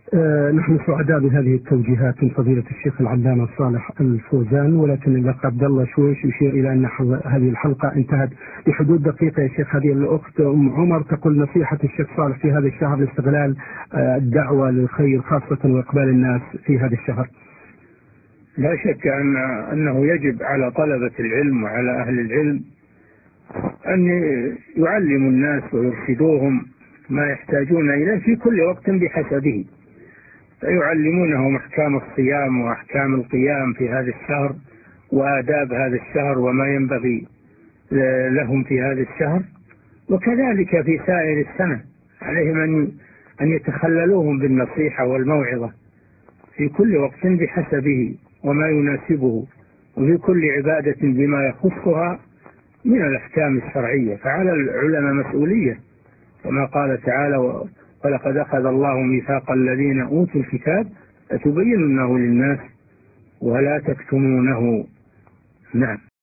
نحن سعداء بهذه التوجيهات من فضيلة الشيخ العلامة صالح الفوزان، ولكن الأخ عبد الله شويش يشير إلى أن هذه الحلقة انتهت بحدود دقيقة يا شيخ. هذه الأخت أم عمر تقول نصيحة الشيخ صالح في هذا الشهر لاستغلال الدعوة للخير خاصة وإقبال الناس في هذا الشهر. لا شك أنه يجب على طلبة العلم وعلى أهل العلم أن يعلموا الناس ويرشدوهم ما يحتاجون إليه في كل وقت بحسبه، فيعلمونهم أحكام الصيام وأحكام القيام في هذا الشهر وآداب هذا الشهر وما ينبغي لهم في هذا الشهر، وكذلك في سائر السنة عليهم أن يتخللوهم بالنصيحة والموعظة في كل وقت بحسبه وما يناسبه، وفي كل عبادة بما يخصها من الأحكام الشرعية. فعلى العلماء مسؤولية، كما قال تعالى: ولقد أخذ الله ميثاق الذين أوتوا الكتاب لتبيننه للناس ولا تكتمونه. نعم.